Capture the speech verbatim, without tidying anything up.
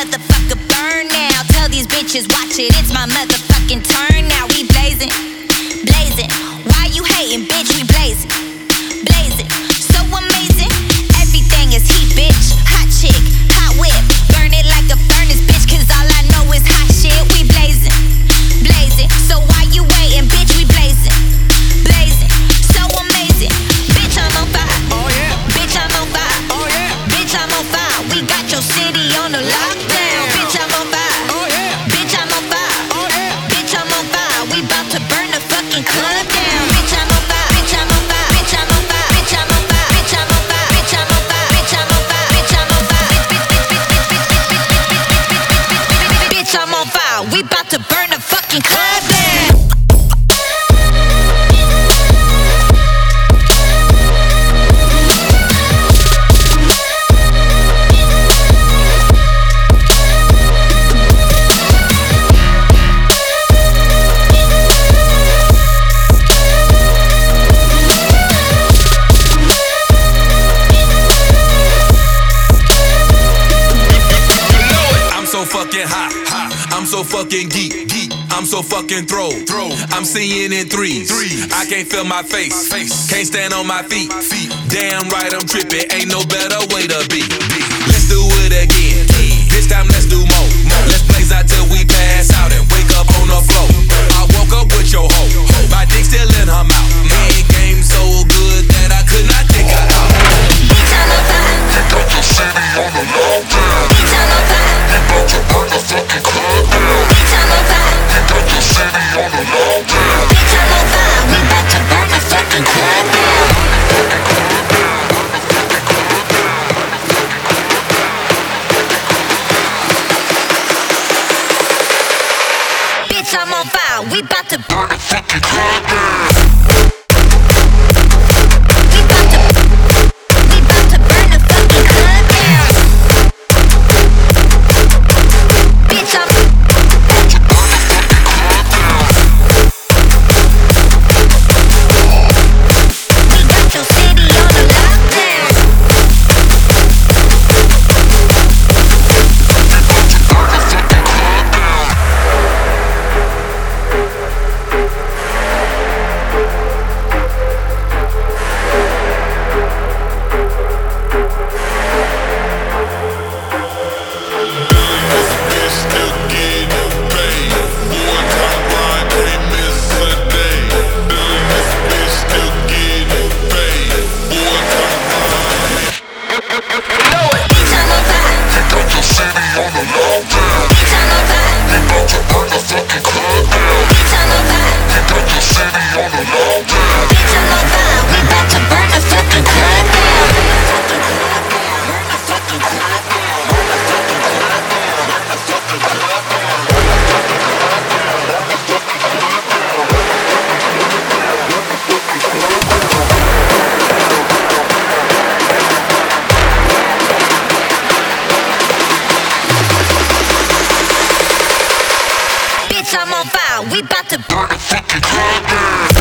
motherfucker burn now. Tell these bitches watch it, it's my motherfucking turn now. We blazing, blazing. Why you hating, bitch? We blazing, blazing. So amazing, everything is heat, bitch. Hot chick, hot whip, burn it like a furnace, bitch. Cause all I know is hot shit. We blazing, blazing. So why you waiting, bitch? We blazing, blazing. So amazing, bitch. I'm on fire. Oh yeah, bitch. I'm on fire. Oh yeah, bitch. I'm on fire. We got your city on the lockdown. Bitch, I'm on fire. oh yeah, Bitch, I'm on fire. oh yeah. Bitch, I'm on fire. We bout to burn the fucking club down. Bitch, I'm on fire. Bitch, I'm on fire. Bitch, I'm on fire. Bitch, I'm on fire. Bitch, I'm on fire. Bitch, I'm on fire. Bitch, I'm on fire. Bitch, I'm on fire. Bitch, bitch, bitch, bitch, bitch, bitch, bitch, bitch, bitch, bitch, bitch, bitch, bitch, I'm on fire. We bout to burn the fucking club down. So fucking hot, hot. I'm so fucking geek, geek. I'm so fucking throw, throw. I'm seeing in threes, threes. I can't feel my face, my face. Can't stand on my feet, feet. Damn right I'm tripping. Ain't no better way to be. be. Let's do it again. This time let's do more. more. Let's blaze out till we pass out and wake up on the floor. I woke up with your hoe. My dick still in her mouth. Man game so good that I could not take her out. Bitch, I'm on fire. You got the city on the lockdown. Bitch, I'm on fire. About to burn the fucking club down. Bitch, I'm on fire. You got the city on the lockdown. Bitch, I'm on fire. We bout to burn the fucking club down. Bitch, I'm on fire. We bout to burn the fucking club down. We bout to, we bout to burn the fucking club down. Bitch, I'm we got your city on the lockdown. Bitch, I'm on fire. We bout to burn the fucking club down.